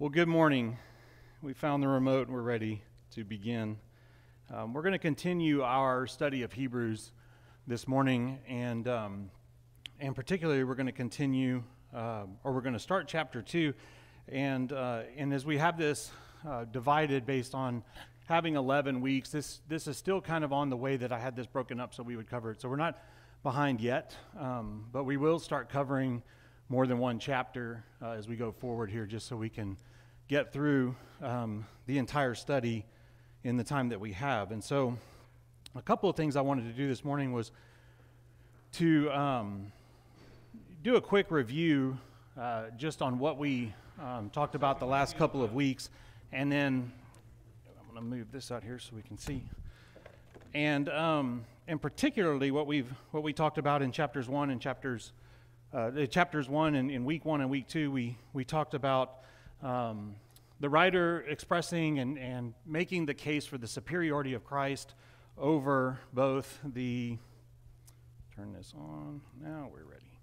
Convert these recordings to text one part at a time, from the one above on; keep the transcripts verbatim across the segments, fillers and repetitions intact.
Well, good morning. We found the remote and we're ready to begin. Um, we're going to continue our study of Hebrews this morning, and um, and particularly we're going to continue, uh, or we're going to start chapter two, and uh, and as we have this uh, divided based on having eleven weeks, this this is still kind of on the way that I had this broken up so we would cover it. So we're not behind yet, um, but we will start covering more than one chapter uh, as we go forward here, just so we can get through um, the entire study in the time that we have. And so a couple of things I wanted to do this morning was to um, do a quick review uh, just on what we um, talked about the last couple of weeks, and then I'm going to move this out here so we can see. And um, and particularly what we've what we talked about in chapters one and chapters uh, chapters one and in week one and week two, we we talked about Um, the writer expressing and, and making the case for the superiority of Christ over both the, turn this on, now we're ready.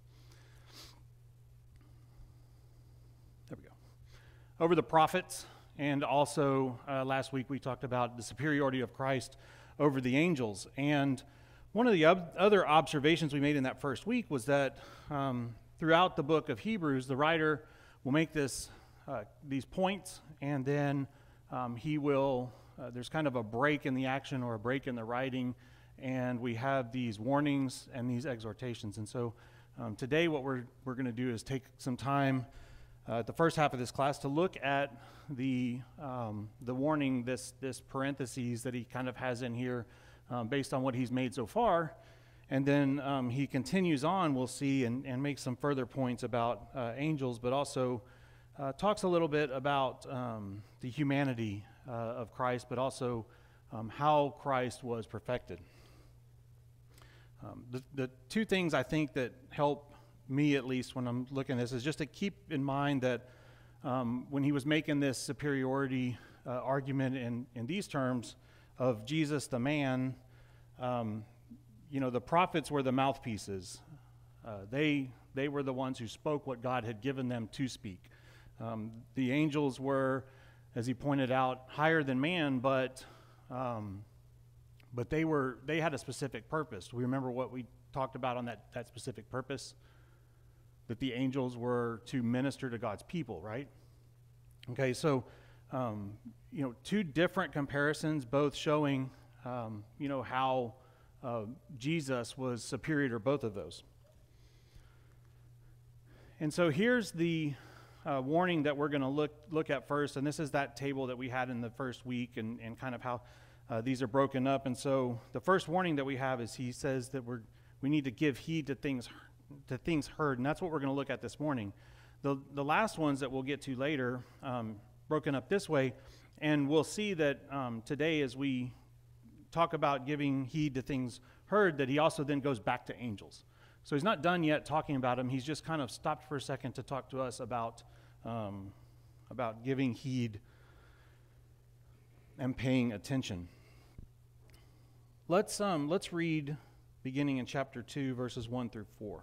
There we go. Over the prophets, and also uh, last week we talked about the superiority of Christ over the angels. And one of the ob- other observations we made in that first week was that um, throughout the book of Hebrews, the writer will make this Uh, these points, and then um, he will, uh, there's kind of a break in the action or a break in the writing, and we have these warnings and these exhortations. And so um, today what we're we're going to do is take some time uh, at the first half of this class to look at the um, the warning, this this parentheses that he kind of has in here um, based on what he's made so far. And then um, he continues on, we'll see, and, and make some further points about uh, angels, but also Uh, talks a little bit about um, the humanity uh, of Christ, but also um, how Christ was perfected. Um, the, the two things I think that help me, at least when I'm looking at this, is just to keep in mind that um, when he was making this superiority uh, argument in, in these terms of Jesus the man, um, you know, the prophets were the mouthpieces. Uh, they they were the ones who spoke what God had given them to speak. Um, the angels were, as he pointed out, higher than man, but um, but they were they had a specific purpose. Do we remember what we talked about on that, that specific purpose? That the angels were to minister to God's people, right? Okay, so um, you know, two different comparisons, both showing um, you know how uh, Jesus was superior to both of those. And so here's the Uh, warning that we're going to look look at first, and this is that table that we had in the first week, and, and kind of how uh, these are broken up. And so the first warning that we have is he says that we're we need to give heed to things to things heard, and that's what we're going to look at this morning. The the last ones that we'll get to later, um, broken up this way, and we'll see that um, today as we talk about giving heed to things heard, that he also then goes back to angels. So he's not done yet talking about them. He's just kind of stopped for a second to talk to us about um, about giving heed and paying attention. Let's um, let's read beginning in chapter two, verses one through four.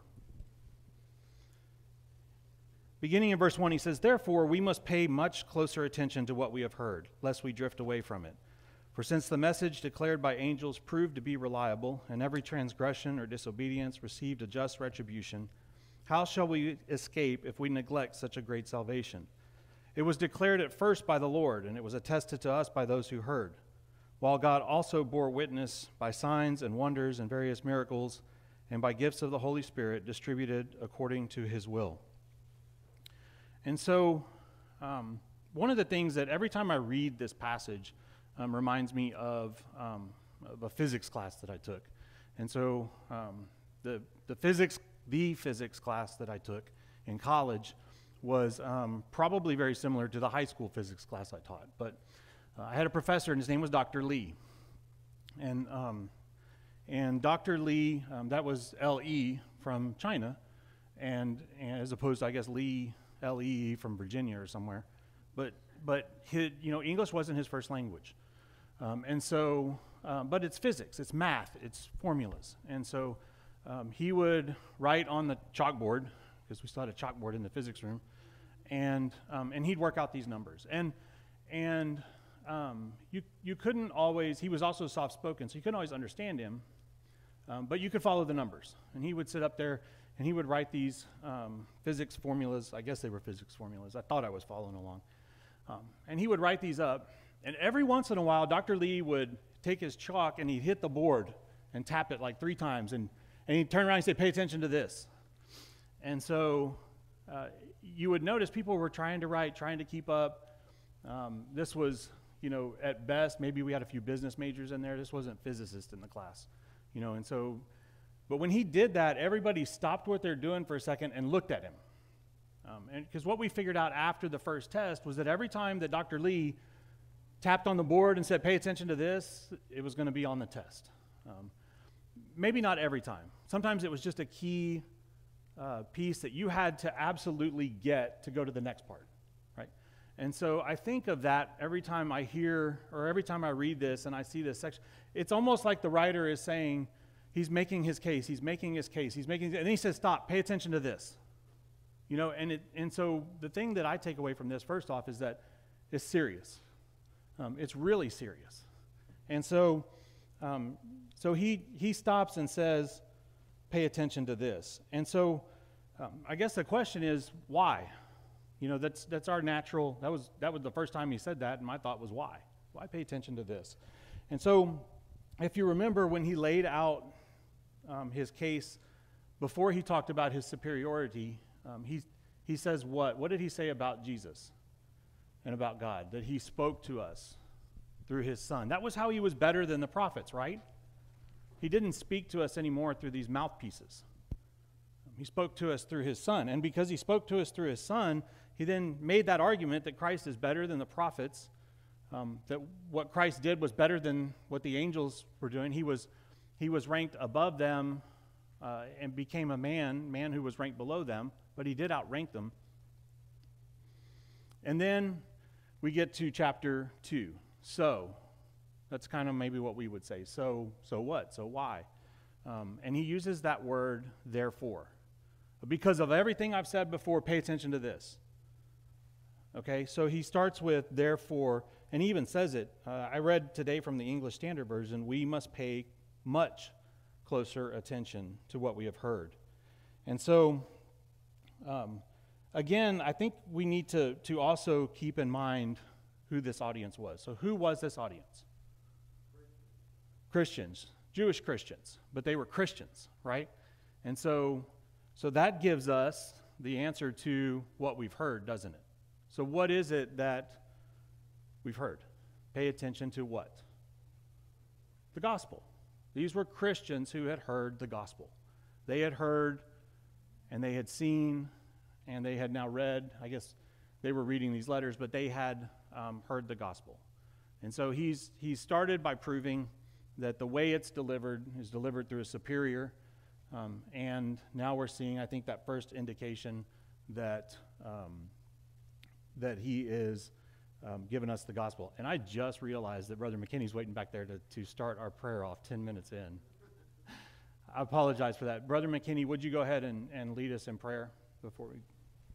Beginning in verse one, he says, "Therefore we must pay much closer attention to what we have heard, lest we drift away from it. For since the message declared by angels proved to be reliable, and every transgression or disobedience received a just retribution, how shall we escape if we neglect such a great salvation? It was declared at first by the Lord, and it was attested to us by those who heard, while God also bore witness by signs and wonders and various miracles, and by gifts of the Holy Spirit distributed according to his will." And so, um, one of the things that every time I read this passage Um, reminds me of, um, of a physics class that I took. And so um, the the physics the physics class that I took in college was um, probably very similar to the high school physics class I taught. But uh, I had a professor, and his name was Doctor Lee. And um, and Doctor Lee, um, that was L E from China, and, and as opposed to, I guess, Lee, L E from Virginia or somewhere. But but his, you know, English wasn't his first language. Um, and so, um, but it's physics, it's math, it's formulas. And so um, he would write on the chalkboard, because we still had a chalkboard in the physics room, and um, and he'd work out these numbers. And and um, you you couldn't always. He was also soft spoken, so you couldn't always understand him. Um, but you could follow the numbers, and he would sit up there and he would write these um, physics formulas. I guess they were physics formulas. I thought I was following along. Um, and he would write these up, and every once in a while, Doctor Lee would take his chalk and he'd hit the board and tap it like three times, and, and he'd turn around and say, "Pay attention to this." And so uh, you would notice people were trying to write, trying to keep up. Um, this was, you know, at best, maybe we had a few business majors in there. This wasn't physicists in the class, you know, and so, but when he did that, everybody stopped what they're doing for a second and looked at him. Um, and because what we figured out after the first test was that every time that Doctor Lee tapped on the board and said, "Pay attention to this," it was going to be on the test. Um, maybe not every time. Sometimes it was just a key uh, piece that you had to absolutely get to go to the next part, right? And so I think of that every time I hear, or every time I read this and I see this section. It's almost like the writer is saying, he's making his case, he's making his case, he's making, and then he says, "Stop, pay attention to this." You know, and it, and so the thing that I take away from this, first off, is that it's serious. Um, it's really serious. And so, um, so he he stops and says, "Pay attention to this." And so, um, I guess the question is, why? You know, that's that's our natural. That was that was the first time he said that, and my thought was, why? Why pay attention to this? And so, if you remember when he laid out um, his case before he talked about his superiority. Um, he, he says what? What did he say about Jesus and about God? That he spoke to us through his son. That was how he was better than the prophets, right? He didn't speak to us anymore through these mouthpieces. He spoke to us through his son. And because he spoke to us through his son, he then made that argument that Christ is better than the prophets, um, that what Christ did was better than what the angels were doing. He was, he was ranked above them uh, and became a man, man who was ranked below them. But he did outrank them. And then we get to chapter two. So, that's kind of maybe what we would say. So, so what? So why? Um, and he uses that word, therefore. Because of everything I've said before, pay attention to this. Okay, so he starts with therefore, and he even says it. Uh, I read today from the English Standard Version, we must pay much closer attention to what we have heard. And so, Um, again, I think we need to, to also keep in mind who this audience was. So who was this audience? Christians, Jewish Christians, but they were Christians, right? And so, so that gives us the answer to what we've heard, doesn't it? So what is it that we've heard? Pay attention to what? The gospel. These were Christians who had heard the gospel. They had heard and they had seen, and they had now read, I guess they were reading these letters, but they had um, heard the gospel. And so he's he started by proving that the way it's delivered is delivered through a superior, um, and now we're seeing, I think, that first indication that, um, that he is um, giving us the gospel. And I just realized that Brother McKinney's waiting back there to, to start our prayer off ten minutes in. I apologize for that. Brother McKinney, would you go ahead and, and lead us in prayer before we...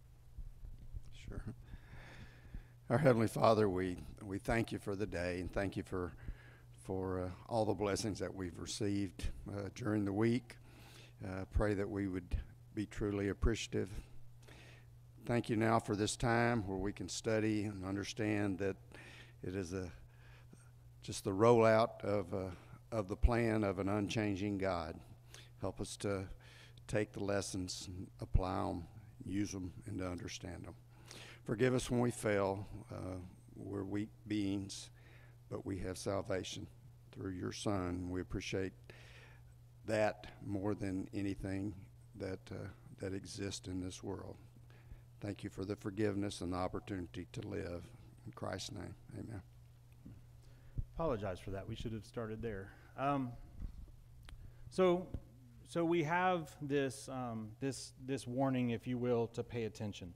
Sure. Our Heavenly Father, we, we thank you for the day, and thank you for, for uh, all the blessings that we've received uh, during the week. Uh, pray that we would be truly appreciative. Thank you now for this time where we can study and understand that it is a, just the rollout of, uh, of the plan of an unchanging God. Help us to take the lessons and apply them, use them, and to understand them. Forgive us when we fail. Uh, we're weak beings, but we have salvation through your Son. We appreciate that more than anything that, uh, that exists in this world. Thank you for the forgiveness and the opportunity to live. In Christ's name, amen. Apologize for that. We should have started there. Um, so... So we have this, um, this, this warning, if you will, to pay attention.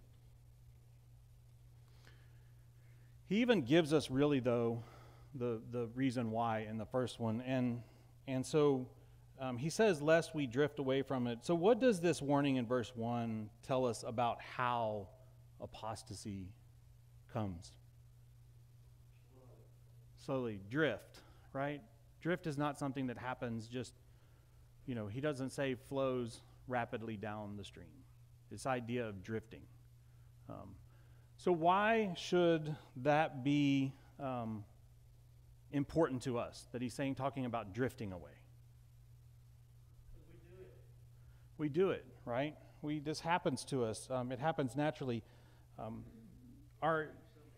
He even gives us really, though, the, the reason why in the first one. And, and so um, he says, lest we drift away from it. So what does this warning in verse one tell us about how apostasy comes. Slowly. Drift, right? Drift is not something that happens just, you know, he doesn't say flows rapidly down the stream. This idea of drifting. Um, so why should that be um, important to us, that he's saying, talking about drifting away? We do it. We do it, right? We, this happens to us. Um, it happens naturally. Um, our,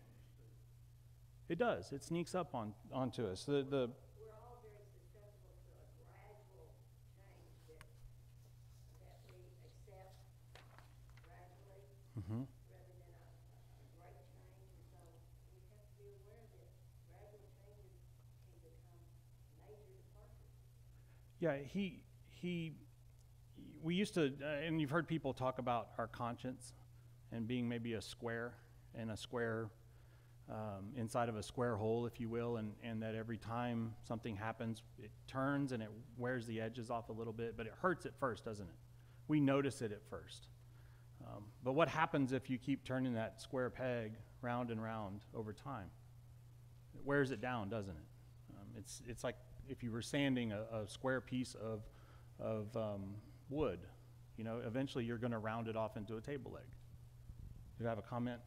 it does. It sneaks up on onto us. The, the, We're all very susceptible to a gradual change that, that we accept gradually mm-hmm. rather than a, a great change. And so we have to be aware that gradual changes can become major departures. Yeah, he, he, we used to, uh, and you've heard people talk about our conscience and being maybe a square and a square um, inside of a square hole, if you will, and, and that every time something happens, it turns and it wears the edges off a little bit, but it hurts at first, doesn't it? We notice it at first. Um, but what happens if you keep turning that square peg round and round over time? It wears it down, doesn't it? Um, it's, it's like if you were sanding a, a square piece of, of um, wood, you know, eventually you're going to round it off into a table leg. Do you have a comment?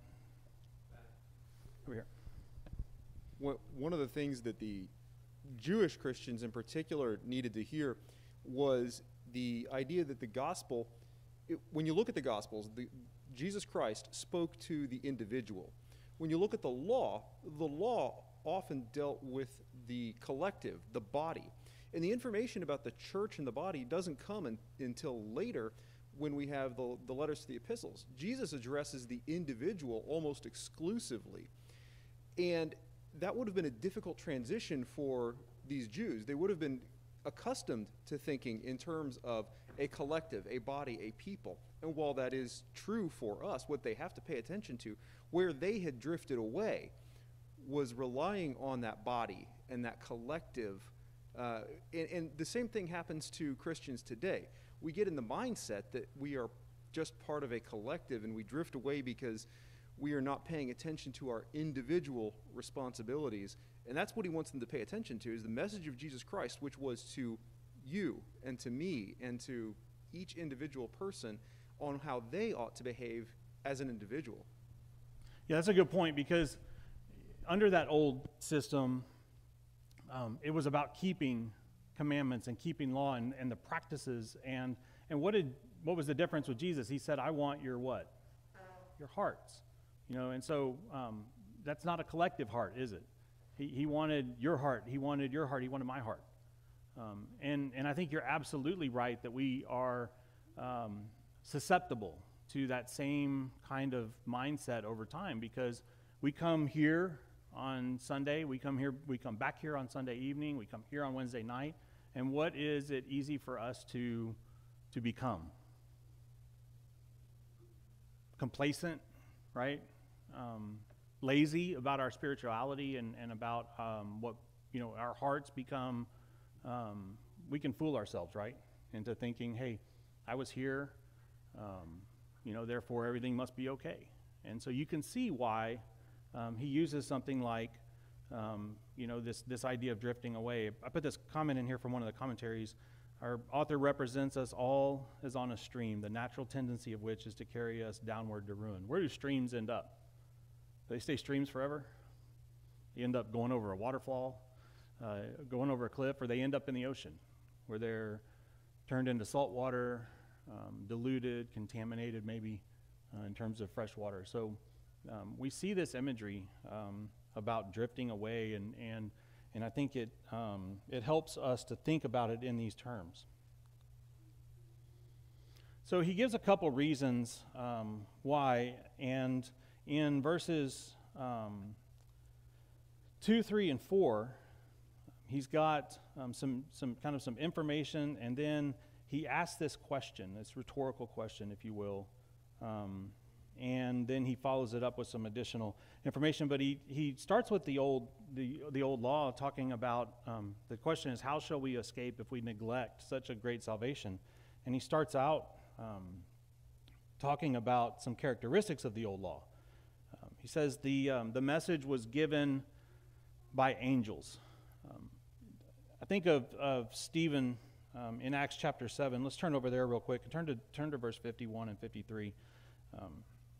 Over here. What, one of the things that the Jewish Christians in particular needed to hear was the idea that the gospel, it, when you look at the gospels, the, Jesus Christ spoke to the individual. When you look at the law, the law often dealt with the collective, the body. And the information about the church and the body doesn't come in, until later when we have the, the letters to the epistles. Jesus addresses the individual almost exclusively. And that would have been a difficult transition for these Jews. They would have been accustomed to thinking in terms of a collective, a body, a people. And while that is true for us, what they have to pay attention to, where they had drifted away, was relying on that body and that collective. Uh, and, and the same thing happens to Christians today. We get in the mindset that we are just part of a collective, and we drift away because we are not paying attention to our individual responsibilities. And that's what he wants them to pay attention to, is the message of Jesus Christ, which was to you and to me and to each individual person on how they ought to behave as an individual. Yeah, that's a good point, because under that old system, um, it was about keeping commandments and keeping law and, and the practices. And, and what did what was the difference with Jesus? He said, I want your what? Your hearts. You know, and so um, that's not a collective heart, is it? He, he wanted your heart. He wanted your heart. He wanted my heart. Um, and, and I think you're absolutely right that we are um, susceptible to that same kind of mindset over time, because we come here on Sunday, we come here, we come back here on Sunday evening, we come here on Wednesday night, and what is it easy for us to, to become? Complacent, right? Um, lazy about our spirituality and, and about um, what, you know, our hearts become, um, we can fool ourselves, right? Into thinking, hey, I was here, um, you know, therefore everything must be okay. And so you can see why um, he uses something like, um, you know, this, this idea of drifting away. I put this comment in here from one of the commentaries. Our author represents us all as on a stream, the natural tendency of which is to carry us downward to ruin. Where do streams end up? Do they stay streams forever? They end up going over a waterfall, uh, going over a cliff, or they end up in the ocean, where they're turned into salt water, um, diluted, contaminated maybe uh, in terms of fresh water. So um, we see this imagery um, about drifting away, and, and, and I think it, um, it helps us to think about it in these terms. So he gives a couple reasons um, why, and in verses um, two, three, and four, he's got um, some, some kind of some information, and then he asks this question, this rhetorical question, if you will, um, and then he follows it up with some additional information. But he, he starts with the old the the old law, talking about um, the question is, how shall we escape if we neglect such a great salvation? And he starts out um, talking about some characteristics of the old law. Um, he says the, um, the message was given by angels. Um, I think of, of Stephen um, in Acts chapter seven. Let's turn over there real quick. Turn to, turn to verse fifty-one and fifty-three. Um,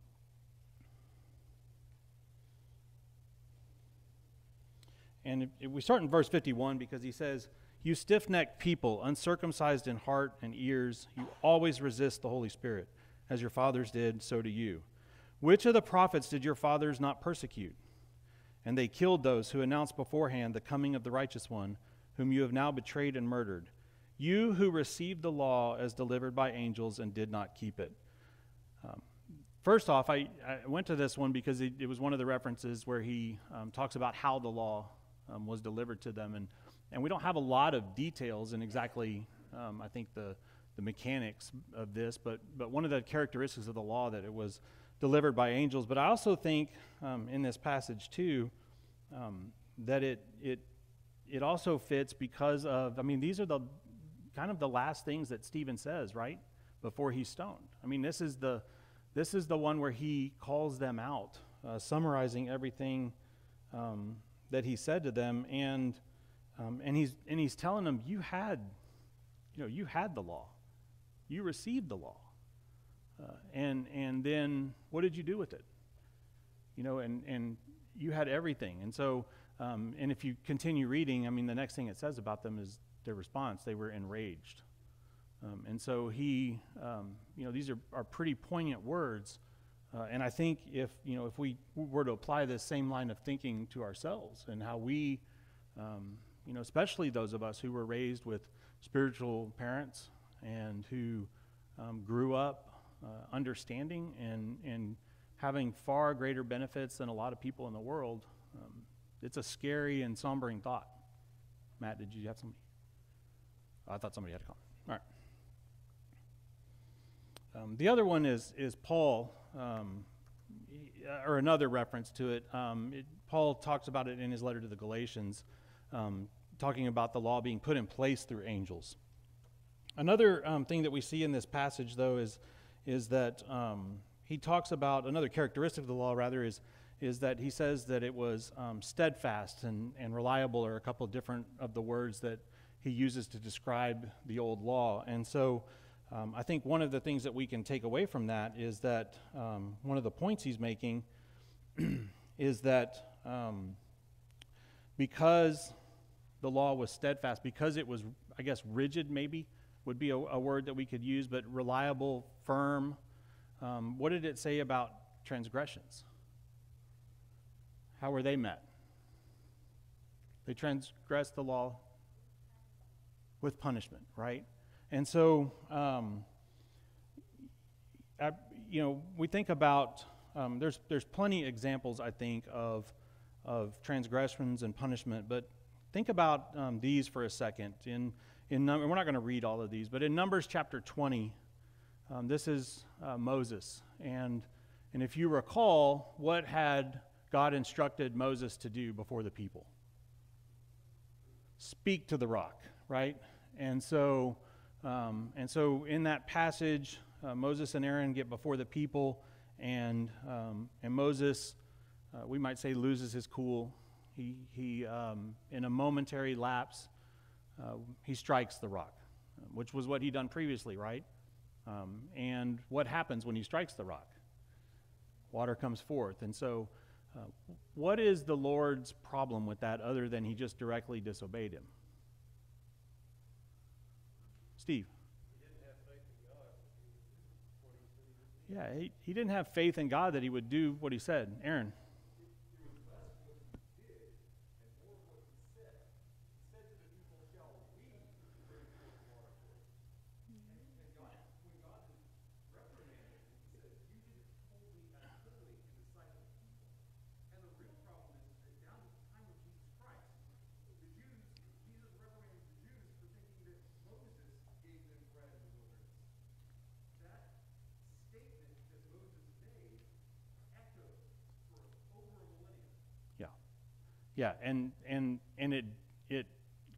and if, if we start in verse fifty-one, because he says, "You stiff-necked people, uncircumcised in heart and ears, you always resist the Holy Spirit. As your fathers did, so do you. Which of the prophets did your fathers not persecute? And they killed those who announced beforehand the coming of the righteous one, whom you have now betrayed and murdered. You who received the law as delivered by angels and did not keep it." Um, first off, I, I went to this one because it, it was one of the references where he um, talks about how the law um, was delivered to them. And, and we don't have a lot of details in exactly, um, I think, the the mechanics of this, but but one of the characteristics of the law that it was delivered by angels. But I also think um, in this passage too um, that it it it also fits because of, I mean, these are the kind of the last things that Stephen says, right, before he's stoned. I mean, this is the this is the one where he calls them out, uh, summarizing everything um, that he said to them, and um, and he's and he's telling them, you had, you know, you had the law. You received the law, uh, and and then what did you do with it? You know, and and you had everything. And so, um, and if you continue reading, I mean, the next thing it says about them is their response. They were enraged, um, and so he, um, you know, these are are pretty poignant words, uh, and I think if you know if we were to apply this same line of thinking to ourselves and how we, um, you know, especially those of us who were raised with spiritual parents and who um, grew up uh, understanding and, and having far greater benefits than a lot of people in the world, um, it's a scary and sombering thought. Matt, did you have somebody? Oh, I thought somebody had a comment. All right. Um, the other one is, is Paul, um, or another reference to it. Um, it. Paul talks about it in his letter to the Galatians, um, talking about the law being put in place through angels. Another um, thing that we see in this passage, though, is is that um, he talks about another characteristic of the law, rather, is is that he says that it was um, steadfast and, and reliable, or a couple of different of the words that he uses to describe the old law. And so um, I think one of the things that we can take away from that is that um, one of the points he's making is that um, because the law was steadfast, because it was, I guess, rigid maybe, would be a, a word that we could use, but reliable, firm. Um, what did it say about transgressions? How were they met? They transgressed the law with punishment, right? And so, um, I, you know, we think about, um, there's there's plenty examples, I think, of, of transgressions and punishment, but think about um, these for a second. In In num- we're not going to read all of these, but in Numbers chapter twenty, um, this is uh, Moses. And, and if you recall, what had God instructed Moses to do before the people? Speak to the rock, right? And so, um, and so in that passage, uh, Moses and Aaron get before the people, and, um, and Moses, uh, we might say, loses his cool. He, he um, in a momentary lapse, Uh, he strikes the rock, which was what he'd done previously, right? Um, and what happens when he strikes the rock? Water comes forth. And so uh, what is the Lord's problem with that other than he just directly disobeyed him? Steve? He didn't have faith in God. Yeah, he, he didn't have faith in God that he would do what he said. Aaron? Yeah, and and and it it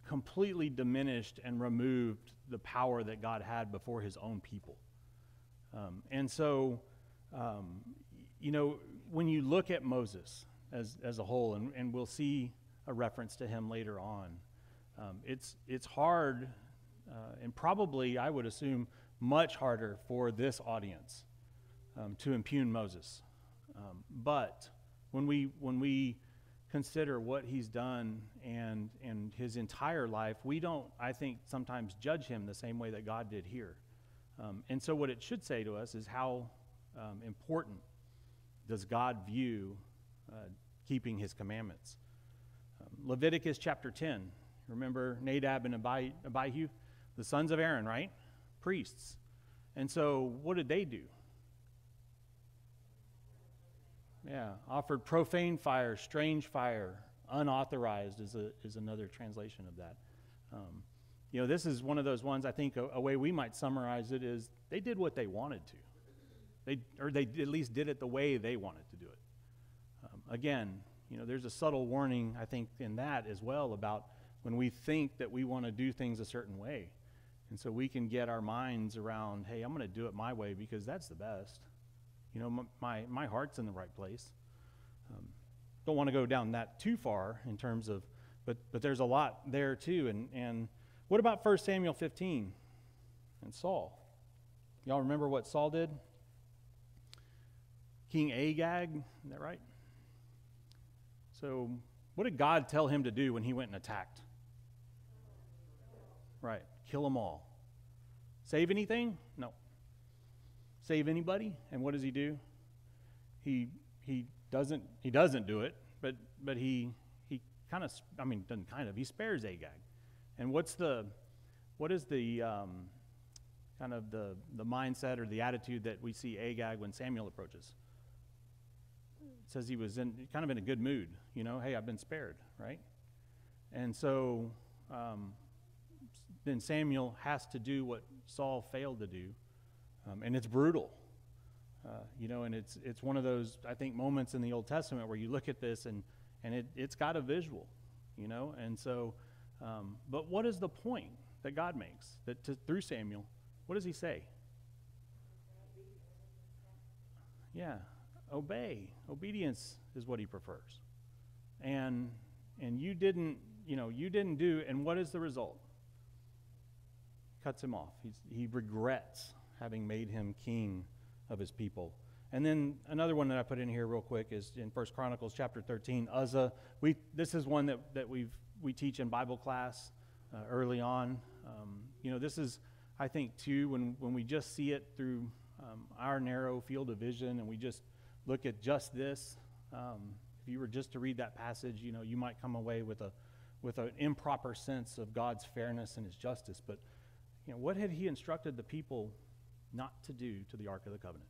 completely diminished and removed the power that God had before his own people. Um, and so, um, you know, when you look at Moses as, as a whole, and, and we'll see a reference to him later on, um, it's, it's hard, uh, and probably, I would assume, much harder for this audience um, to impugn Moses. Um, but when we, when we consider what he's done and, and his entire life, we don't, I think, sometimes judge him the same way that God did here. Um, and so what it should say to us is how um, important does God view uh, keeping his commandments. Um, Leviticus chapter ten, remember Nadab and Abi- Abihu, the sons of Aaron, right? Priests. And so what did they do? Yeah, offered profane fire, strange fire, unauthorized is, a, is another translation of that. Um, You know, this is one of those ones, I think a, a way we might summarize it is they did what they wanted to. They, or they at least did it the way they wanted to do it. Um, again, you know, there's a subtle warning, I think, in that as well about when we think that we want to do things a certain way. And so we can get our minds around, hey, I'm going to do it my way because that's the best. You know, my, my, my heart's in the right place. Um, don't want to go down that too far in terms of, but, but there's a lot there too. And, and, what about First Samuel fifteen and Saul? Y'all remember what Saul did? King Agag, is that right? So what did God tell him to do when he went and attacked? Right, kill them all. Save anything? No. Save anybody? And what does he do? He he doesn't he doesn't do it, but but he he kind of I mean doesn't kind of he spares Agag. And what's the, what is the um, kind of the, the mindset or the attitude that we see Agag when Samuel approaches? It says he was in kind of in a good mood, you know, hey, I've been spared, right? And so um, then Samuel has to do what Saul failed to do, um, and it's brutal, uh, you know, and it's it's one of those, I think, moments in the Old Testament where you look at this and, and it, it's got a visual, you know, and so Um, but what is the point that God makes? That to, through Samuel, what does he say? Yeah, obey. Obedience is what he prefers. And and you didn't, you know, you didn't do, and what is the result? Cuts him off. He's, he regrets having made him king of his people. And then another one that I put in here real quick is in First Chronicles chapter thirteen, Uzzah. We this is one that, that we've we teach in Bible class uh, early on. Um, you know, this is, I think, too, when, when we just see it through um, our narrow field of vision and we just look at just this, um, if you were just to read that passage, you know, you might come away with a with an improper sense of God's fairness and his justice. But, you know, what had he instructed the people not to do to the Ark of the Covenant?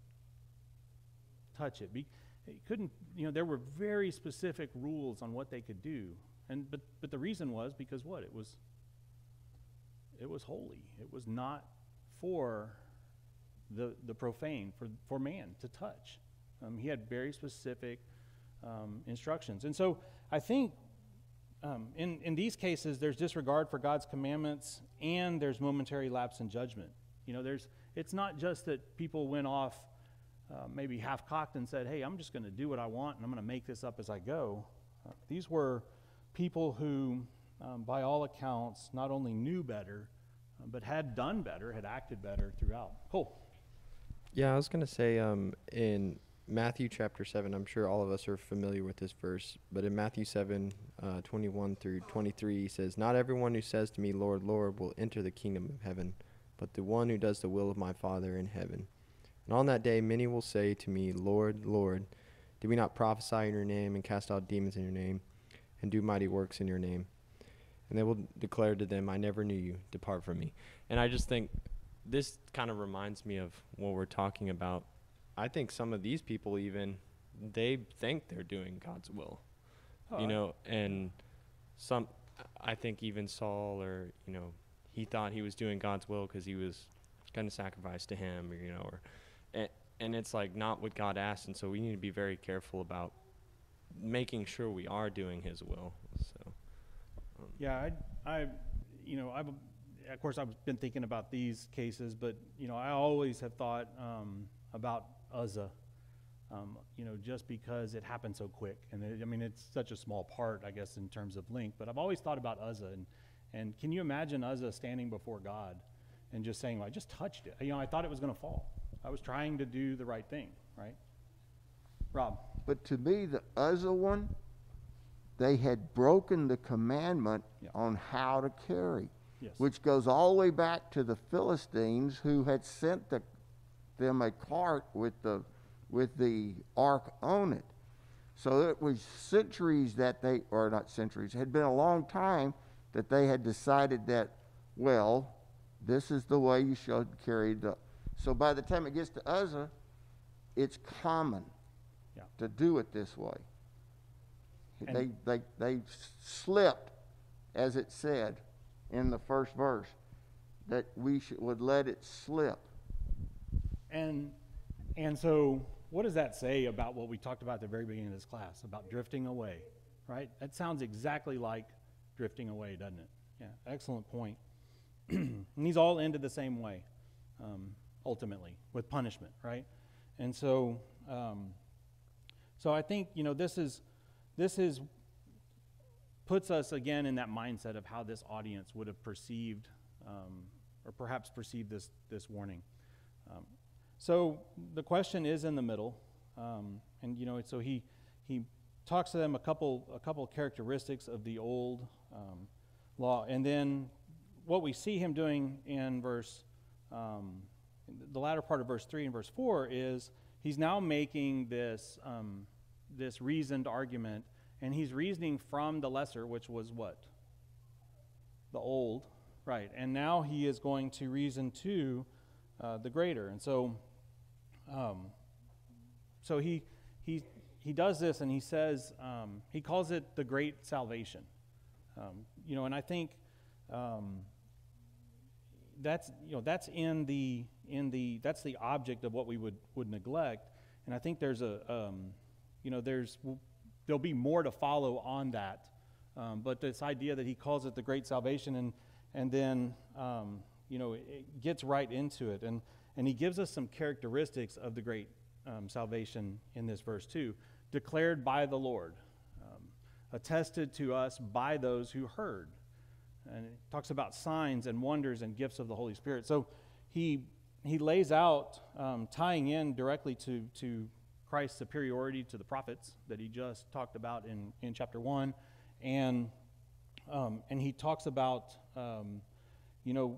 Touch it. Be, it couldn't, you know, there were very specific rules on what they could do. And but but the reason was because what? It was it was holy. It was not for the the profane, for, for man to touch. Um, he had very specific um, instructions. And so I think um, in, in these cases there's disregard for God's commandments and there's momentary lapse in judgment. You know, there's it's not just that people went off uh, maybe half-cocked and said, hey, I'm just going to do what I want and I'm going to make this up as I go. Uh, these were people who, um, by all accounts, not only knew better, uh, but had done better, had acted better throughout. Cool. Yeah, I was going to say um, in Matthew chapter seven, I'm sure all of us are familiar with this verse, but in Matthew seven, uh, twenty-one through twenty-three, he says, "Not everyone who says to me, Lord, Lord, will enter the kingdom of heaven, but the one who does the will of my Father in heaven. And on that day many will say to me, Lord, Lord, did we not prophesy in your name and cast out demons in your name and do mighty works in your name? And they will declare to them, I never knew you. Depart from me." And I just think this kind of reminds me of what we're talking about. I think some of these people even, they think they're doing God's will, oh, you know, and some, I think even Saul, or, you know, he thought he was doing God's will because he was going to sacrifice to him, or, you know, or, and, and it's like not what God asked. And so we need to be very careful about making sure we are doing his will. So, um. Yeah, I, I, you know, I, of course, I've been thinking about these cases, but, you know, I always have thought um, about Uzzah, um, you know, just because it happened so quick. And, it, I mean, it's such a small part, I guess, in terms of length. But I've always thought about Uzzah. And, and can you imagine Uzzah standing before God and just saying, well, I just touched it. You know, I thought it was going to fall. I was trying to do the right thing, right? Rob. But to me, the Uzzah one, they had broken the commandment Yeah. on how to carry, Yes. which goes all the way back to the Philistines who had sent the, them a cart with the, with the ark on it. So it was centuries that they, or not centuries, it had been a long time that they had decided that, well, this is the way you should carry the. So by the time it gets to Uzzah, it's common Yeah. to do it this way. And- They, they, they slipped, as it said in the first verse, that we should, would let it slip. And and so what does that say about what we talked about at the very beginning of this class, about drifting away, right? That sounds exactly like drifting away, doesn't it? Yeah, excellent point. And these all ended the same way, um, ultimately, with punishment, right? And so, um, so I think, you know, this is, this is, puts us again in that mindset of how this audience would have perceived, um, or perhaps perceived this, this warning. Um, so the question is in the middle, um, and you know, so he he talks to them a couple a couple characteristics of the old um, law, and then what we see him doing in verse um, the latter part of verse three and verse four is he's now making this um, this reasoned argument, and he's reasoning from the lesser, which was what? The old, right? And now he is going to reason to uh, the greater, and so. Um, so he he he does this, and he says um, he calls it the great salvation. Um, you know, and I think um, that's you know that's in the in the that's the object of what we would would neglect. And I think there's a um, you know there's there'll be more to follow on that. Um, but this idea that he calls it the great salvation, and and then um, you know it gets right into it, and. And he gives us some characteristics of the great um, salvation in this verse too. Declared by the Lord, um, attested to us by those who heard. And it talks about signs and wonders and gifts of the Holy Spirit. So he he lays out, um, tying in directly to, to Christ's superiority to the prophets that he just talked about in, in chapter one. And, um, and he talks about, um, you know,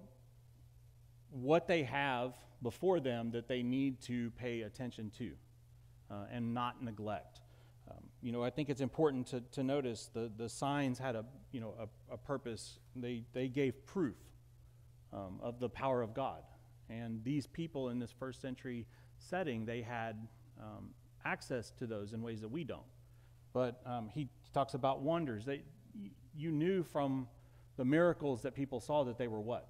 what they have before them that they need to pay attention to uh, and not neglect. Um, you know, I think it's important to, to notice the, the signs had a, you know, a, a purpose. They, they gave proof um, of the power of God. And these people in this first century setting, they had um, access to those in ways that we don't. But um, he talks about wonders. They, you knew from the miracles that people saw that they were what?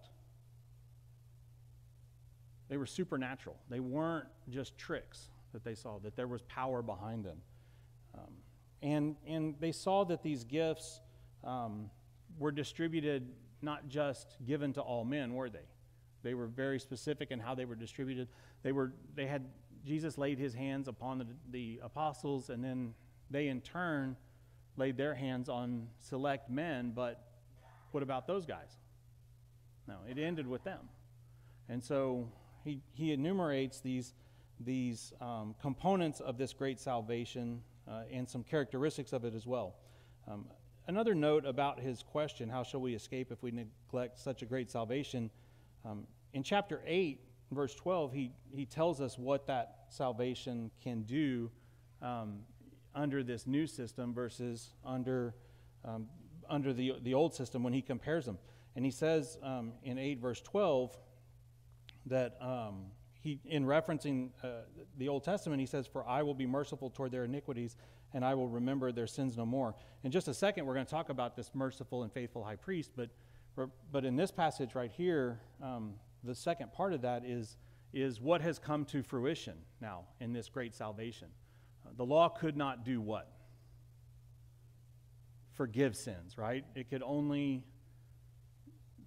They were supernatural. They weren't just tricks that they saw, that there was power behind them. Um, and, and they saw that these gifts um, were distributed, not just given to all men, were they? They were very specific in how they were distributed. They were, they had, Jesus laid his hands upon the, the apostles, and then they in turn laid their hands on select men, but what about those guys? No, it ended with them. And so he, he enumerates these, these um, components of this great salvation uh, and some characteristics of it as well. Um, another note about his question, how shall we escape if we neglect such a great salvation? Um, in chapter eight, verse twelve, he, he tells us what that salvation can do um, under this new system versus under, um, under the, the old system when he compares them. And he says um, in eight, verse twelve, that um, he, in referencing uh, the Old Testament, he says, "For I will be merciful toward their iniquities, and I will remember their sins no more." In just a second, we're going to talk about this merciful and faithful high priest, but but in this passage right here, um, the second part of that is is what has come to fruition now in this great salvation. Uh, the law could not do what? Forgive sins, right? It could only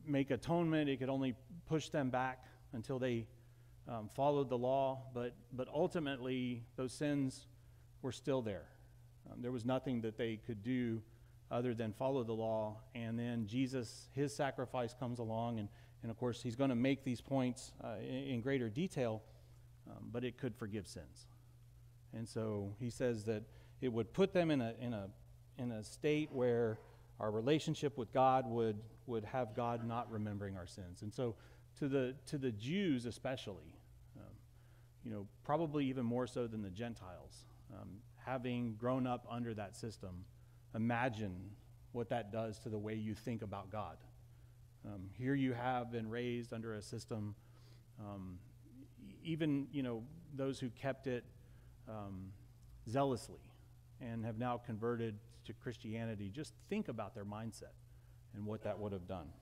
make atonement. It could only push them back until they um, followed the law. But, but ultimately, those sins were still there. Um, there was nothing that they could do other than follow the law. And then Jesus, his sacrifice comes along, and, and of course, he's going to make these points uh, in, in greater detail, um, but it could forgive sins. And so he says that it would put them in a in a in a state where our relationship with God would would have God not remembering our sins. And so to the to the Jews especially, um, you know, probably even more so than the Gentiles, um, having grown up under that system, imagine what that does to the way you think about God. Um, here you have been raised under a system, um, even, you know, those who kept it um, zealously and have now converted to Christianity. Just think about their mindset and what that would have done.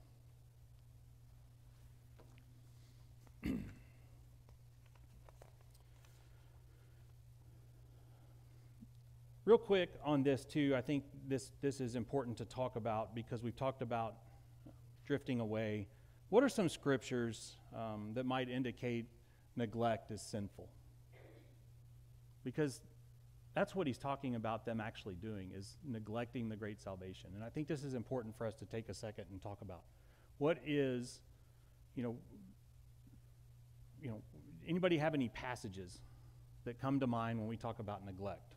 Real quick on this too, I think this this is important to talk about because we've talked about drifting away. What are some scriptures um, that might indicate neglect is sinful? Because that's what he's talking about them actually doing, is neglecting the great salvation. And I think this is important for us to take a second and talk about. What is, you know, you know, anybody have any passages that come to mind when we talk about neglect?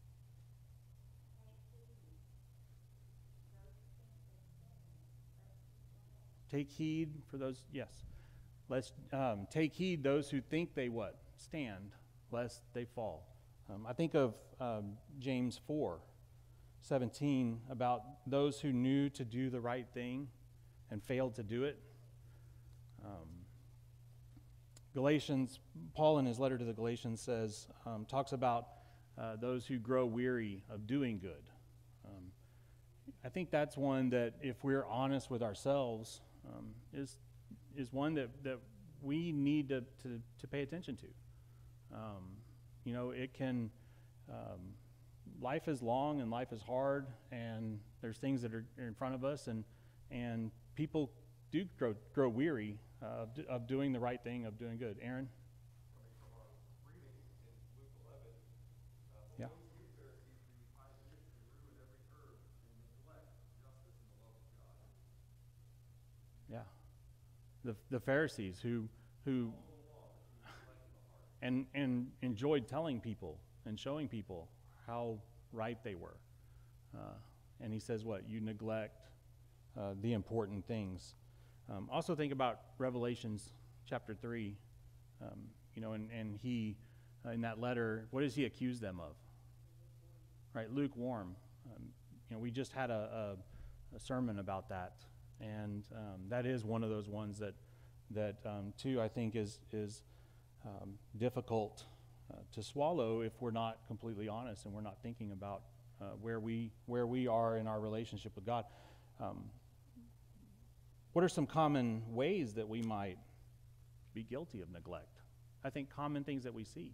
Take heed for those, yes. Let's um, take heed those who think they what? Stand, lest they fall. Um, I think of um, James four seventeen about those who knew to do the right thing and failed to do it. Um, Galatians, Paul in his letter to the Galatians says, um, talks about uh, those who grow weary of doing good. Um, I think that's one that if we're honest with ourselves, um, is is one that, that we need to, to, to pay attention to. Um, you know, it can, um, life is long and life is hard, and there's things that are in front of us, and and people do grow, grow weary uh, of, of doing the right thing, of doing good. Aaron? Yeah. Yeah. The the Pharisees who who and and enjoyed telling people and showing people how right they were. Uh, and he says what? You neglect uh, the important things. Um, also think about Revelations chapter three. Um, you know, and, and he, uh, in that letter, what does he accuse them of? Right, lukewarm. Um, you know, we just had a, a, a sermon about that. And um, that is one of those ones that, that um, too, I think is, is um, difficult uh, to swallow if we're not completely honest and we're not thinking about uh, where we where we are in our relationship with God. Um, what are some common ways that we might be guilty of neglect? I think common things that we see.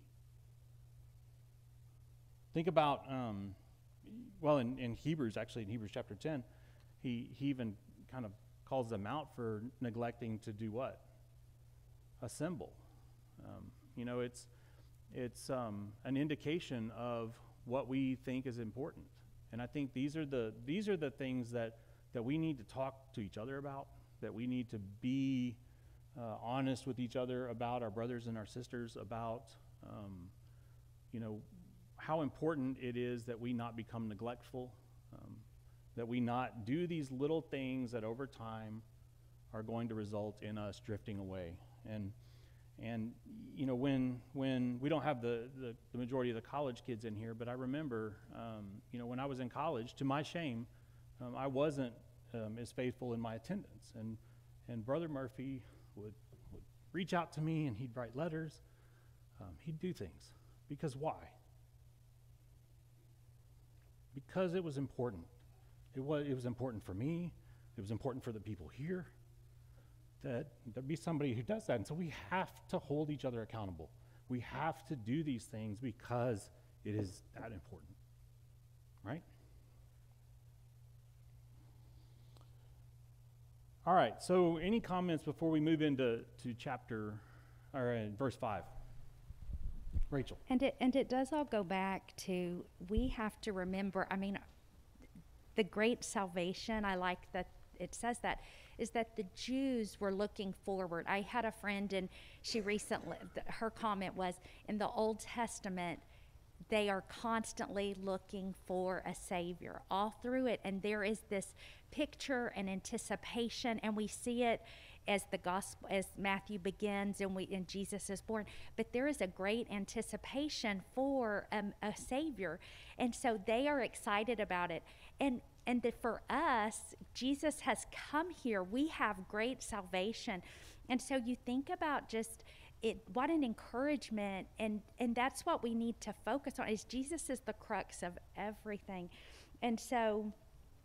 Think about, um, well, in, in Hebrews, actually in Hebrews chapter ten, he, he even kind of calls them out for neglecting to do what? Assemble. Um, you know, it's it's um, an indication of what we think is important, and I think these are the these are the things that that we need to talk to each other about. That we need to be uh, honest with each other about, our brothers and our sisters about. Um, you know, how important it is that we not become neglectful. Um, that we not do these little things that over time are going to result in us drifting away. And and you know, when when we don't have the, the, the majority of the college kids in here, but I remember, um, you know, when I was in college, to my shame, um, I wasn't um, as faithful in my attendance. And and Brother Murphy would, would reach out to me, and he'd write letters. Um, he'd do things. Because why? Because it was important. It was, it was important for me. It was important for the people here that there be somebody who does that. And so we have to hold each other accountable. We have to do these things because it is that important, right? All right, so any comments before we move into to chapter, or uh, verse five? Rachel. And it and it does all go back to, we have to remember, I mean, the great salvation, I like that it says that, is that the Jews were looking forward. I had a friend, and she recently, th- her comment was, in the Old Testament, they are constantly looking for a Savior all through it. And there is this picture and anticipation, and we see it as the gospel, as Matthew begins and we and Jesus is born. But there is a great anticipation for um, a Savior, and so they are excited about it. And and that for us, Jesus has come here. We have great salvation, and so you think about just it. What an encouragement, and and that's what we need to focus on. Is Jesus is the crux of everything, and so.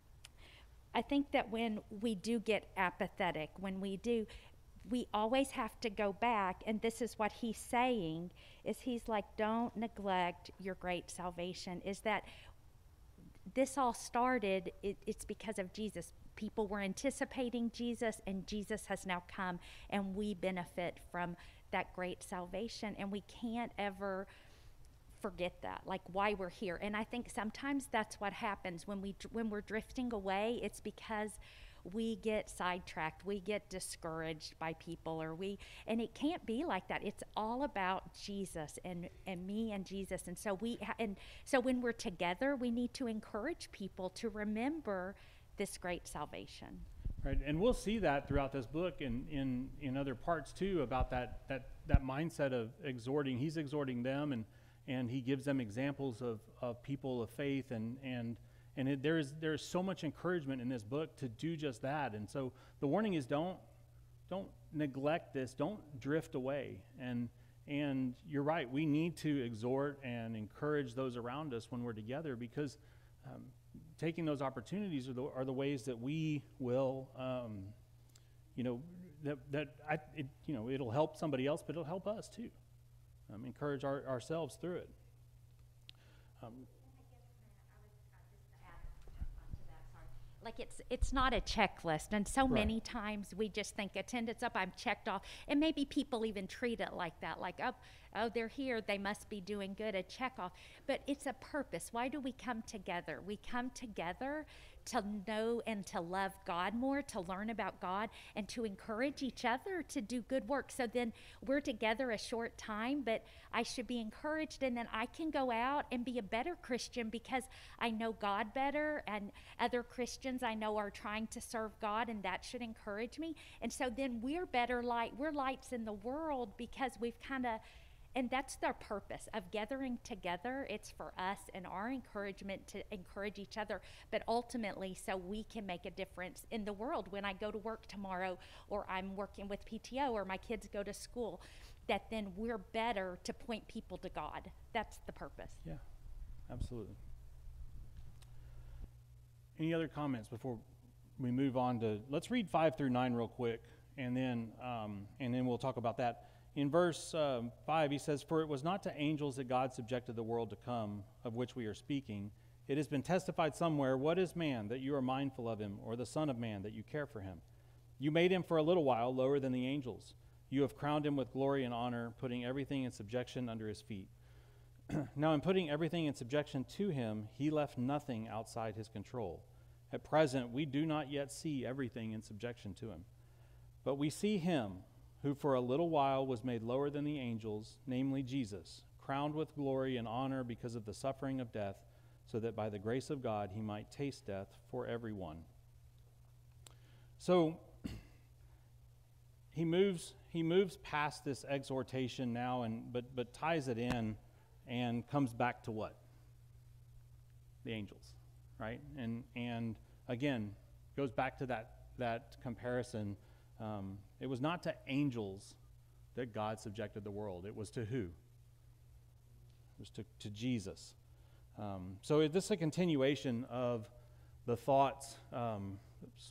I think that when we do get apathetic, when we do, we always have to go back, and this is what he's saying, is he's like, don't neglect your great salvation, is that this all started, it, it's because of Jesus. People were anticipating Jesus, and Jesus has now come, and we benefit from that great salvation, and we can't ever forget that, like why we're here. And I think sometimes that's what happens when we when we're drifting away. It's because we get sidetracked, we get discouraged by people, or we and it can't be like that. It's all about Jesus and and me and Jesus. And so we ha- and so when we're together, we need to encourage people to remember this great salvation. Right, and we'll see that throughout this book and in, in, in other parts too, about that that that mindset of exhorting. He's exhorting them, and and he gives them examples of, of people of faith, and and and it, there's there's so much encouragement in this book to do just that. And so the warning is, don't don't neglect this, don't drift away. And and you're right, we need to exhort and encourage those around us when we're together, because um, taking those opportunities are the, are the ways that we will, um, you know, that that I it, you know it'll help somebody else, but it'll help us too. Um, encourage our, ourselves through it. Um, Like it's it's not a checklist, and so Right. many times we just think attendance up, I'm checked off, and maybe people even treat it like that, like oh oh they're here, they must be doing good, a check off. But it's a purpose. Why do we come together? We come together to know and to love God more, to learn about God, and to encourage each other to do good work. So then we're together a short time, but I should be encouraged, and then I can go out and be a better Christian because I know God better, and other Christians I know are trying to serve God, and that should encourage me. And so then we're better light, we're lights in the world, because we've kind of, and that's their purpose of gathering together. It's for us and our encouragement to encourage each other, but ultimately so we can make a difference in the world. When I go to work tomorrow, or I'm working with P T O, or my kids go to school, that then we're better to point people to God. That's the purpose. yeah, absolutely. Any other comments before we move on to, let's read five through nine real quick, and then um, and then we'll talk about that. In verse um, five, he says, "For it was not to angels that God subjected the world to come, of which we are speaking. It has been testified somewhere, what is man, that you are mindful of him, or the son of man, that you care for him? You made him for a little while lower than the angels. You have crowned him with glory and honor, putting everything in subjection under his feet. Now in putting everything in subjection to him, he left nothing outside his control. At present, we do not yet see everything in subjection to him. But we see him, who for a little while was made lower than the angels, namely Jesus, crowned with glory and honor because of the suffering of death, so that by the grace of God he might taste death for everyone." So he moves he moves past this exhortation now, and but but ties it in and comes back to what? The angels, right? And and again goes back to that that comparison. Um, it was not to angels that God subjected the world. It was to who? It was to, to Jesus. Um, so it, this is a continuation of the thoughts um, oops,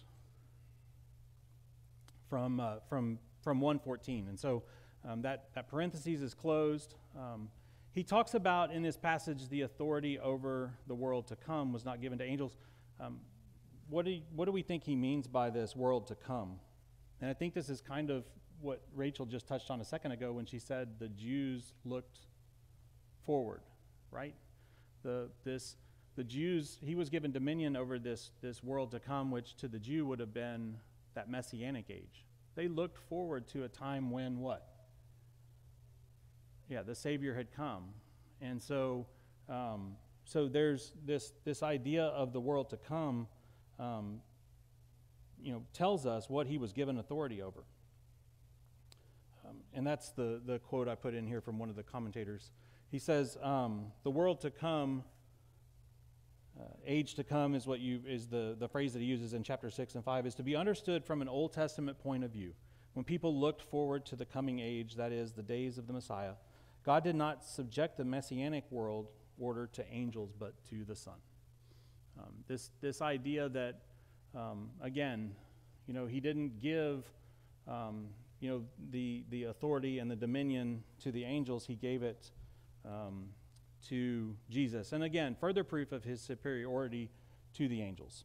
from uh, from from one fourteen. And so um, that, that parentheses is closed. Um, he talks about in this passage the authority over the world to come was not given to angels. Um, what do you, what do we think he means by this world to come? And I think this is kind of what Rachel just touched on a second ago when she said the Jews looked forward, right? The this the Jews, he was given dominion over this this world to come, which to the Jew would have been that messianic age. They looked forward to a time when what? Yeah, the Savior had come. And so um, so there's this this idea of the world to come, um, you know, tells us what he was given authority over. Um, and that's the, the quote I put in here from one of the commentators. He says, um, the world to come, uh, age to come is what you is the, the phrase that he uses in chapter six and five, is to be understood from an Old Testament point of view. When people looked forward to the coming age, that is, the days of the Messiah, God did not subject the messianic world order to angels, but to the Son. Um, this this idea that, um, again, you know, he didn't give, um, you know, the the authority and the dominion to the angels. He gave it um, to Jesus. And again, further proof of his superiority to the angels.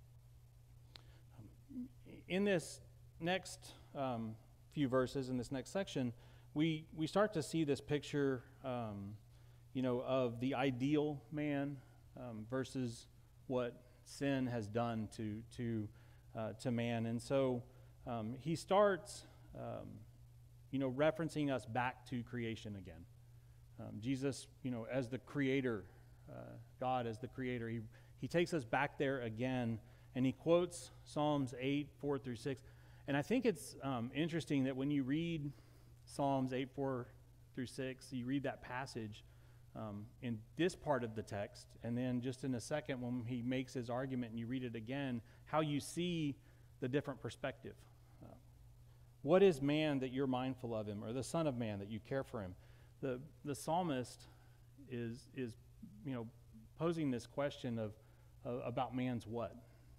In this next um, few verses, in this next section, we we start to see this picture, um, you know, of the ideal man um, versus what sin has done to to uh, to man. And so um, he starts, um, you know, referencing us back to creation again. Um, Jesus, you know, as the creator, uh, God as the creator, he he takes us back there again, and he quotes Psalms eight, four through six. And I think it's um, interesting that when you read Psalms eight, four through six, you read that passage um, in this part of the text, and then just in a second when he makes his argument and you read it again, how you see the different perspective. Uh, what is man that you're mindful of him, or the son of man that you care for him? The the psalmist is is you know posing this question of uh, about man's what?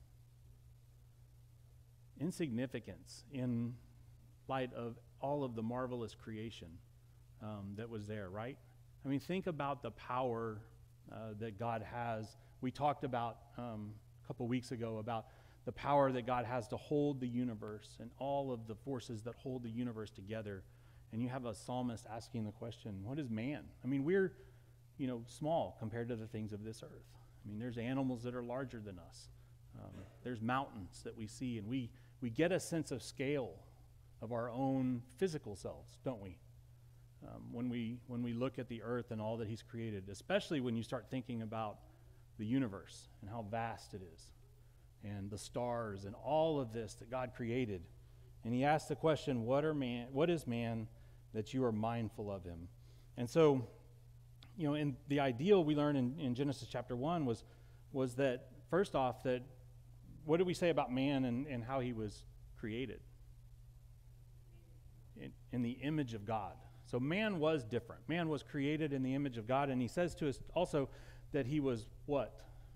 Insignificance in light of all of the marvelous creation um, that was there, right? I mean, think about the power uh, that God has. We talked about um, a couple weeks ago about the power that God has to hold the universe and all of the forces that hold the universe together. And you have a psalmist asking the question, what is man? I mean, we're, you know, small compared to the things of this earth. I mean, there's animals that are larger than us. Um, there's mountains that we see, and we, we get a sense of scale of our own physical selves, don't we? Um, when we when we look at the earth and all that he's created, especially when you start thinking about the universe and how vast it is, and the stars and all of this that God created. And he asked the question, what are man what is man that you are mindful of him? And so, you know, in the ideal we learned in, in Genesis chapter one was was that, first off, that what did we say about man and, and how he was created? In, in the image of God. So man was different. Man was created in the image of God, and he says to us also that he was what?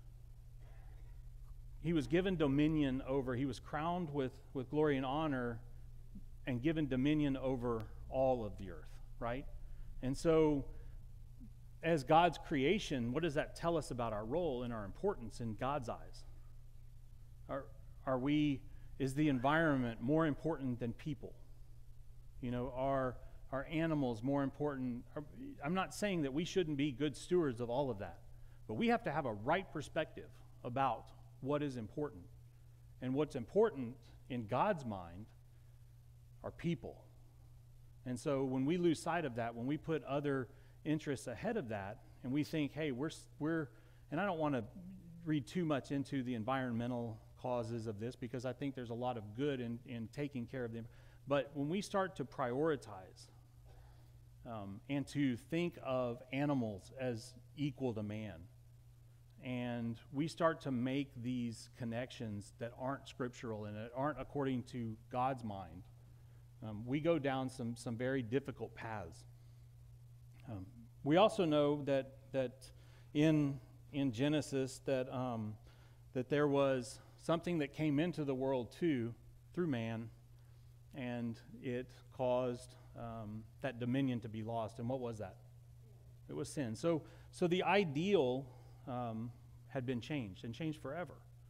He was given dominion over, he was crowned with, with glory and honor and given dominion over all of the earth, right? And so as God's creation, what does that tell us about our role and our importance in God's eyes? Are, are we, is the environment more important than people? You know, are are animals more important? Are, I'm not saying that we shouldn't be good stewards of all of that, but we have to have a right perspective about what is important. And what's important in God's mind are people. And so when we lose sight of that, when we put other interests ahead of that, and we think, hey, we're we're, and I don't want to read too much into the environmental causes of this, because I think there's a lot of good in, in taking care of them. But when we start to prioritize um, and to think of animals as equal to man, and we start to make these connections that aren't scriptural and that aren't according to God's mind, um, we go down some some very difficult paths. Um, we also know that that in in Genesis that um, that there was something that came into the world too through man, and it caused um, that dominion to be lost. And what was that? It was sin. So, so the ideal um, had been changed, and changed forever.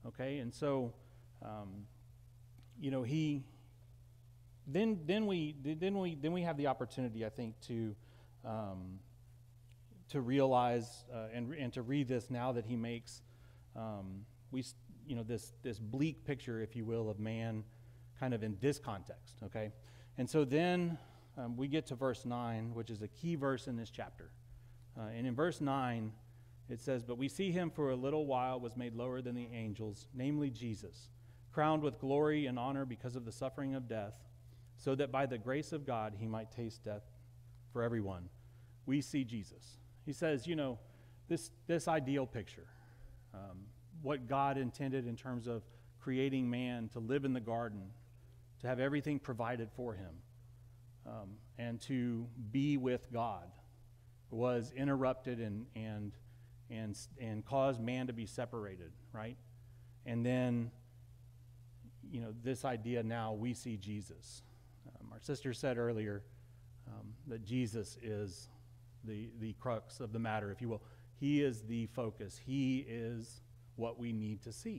Okay, and so, um, you know, he. Then, then we, then we, then we have the opportunity, I think, to, um, to realize uh, and and to read this now that he makes, um, we, s- you know, this this bleak picture, if you will, of man, kind of in this context. Okay, and so then um, we get to verse nine, which is a key verse in this chapter, uh, and in verse nine, it says, "But we see him for a little while was made lower than the angels, namely Jesus, crowned with glory and honor because of the suffering of death, so that by the grace of God he might taste death for everyone." We see Jesus. He says, you know, this this ideal picture, um, what God intended in terms of creating man to live in the garden, to have everything provided for him, um, and to be with God, was interrupted and and and and caused man to be separated, right? And then, you know, this idea now we see Jesus. Um, our sister said earlier um, that Jesus is the the crux of the matter, if you will. He is the focus. He is what we need to see.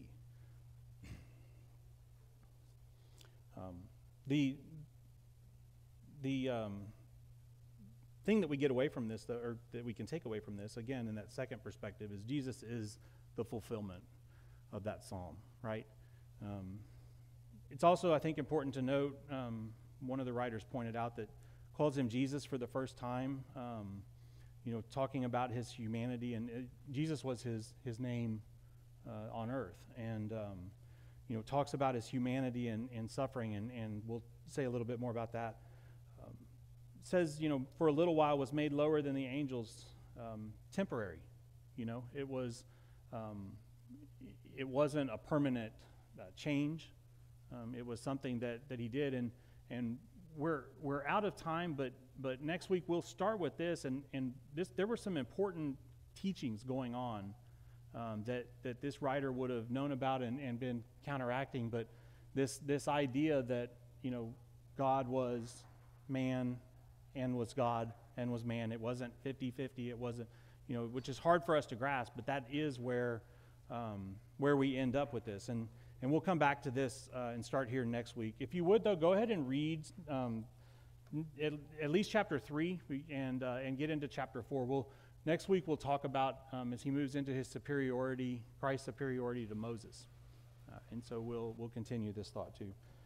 Um, the the um, thing that we get away from this, though, or that we can take away from this, again, in that second perspective, is Jesus is the fulfillment of that psalm, right? Um, it's also, I think, important to note, um, one of the writers pointed out that calls him Jesus for the first time, um, you know, talking about his humanity, and it, Jesus was his his name uh, on earth, and um, you know, talks about his humanity and, and suffering, and, and we'll say a little bit more about that. Um, says, you know, for a little while was made lower than the angels, um, temporary. You know, it was, um, it wasn't a permanent uh, change. Um, it was something that, that he did, and and we're we're out of time, but but next week we'll start with this, and and this there were some important teachings going on um, that that this writer would have known about and, and been counteracting, but this this idea that, you know, God was man and was God and was man. It wasn't fifty-fifty. It wasn't, you know, which is hard for us to grasp, but that is where um, where we end up with this. And and we'll come back to this uh, and start here next week. If you would, though, go ahead and read um, at, at least chapter three and uh, and get into chapter four. We'll next week we'll talk about um, as he moves into his superiority, Christ's superiority to Moses, uh, and so we'll we'll continue this thought too.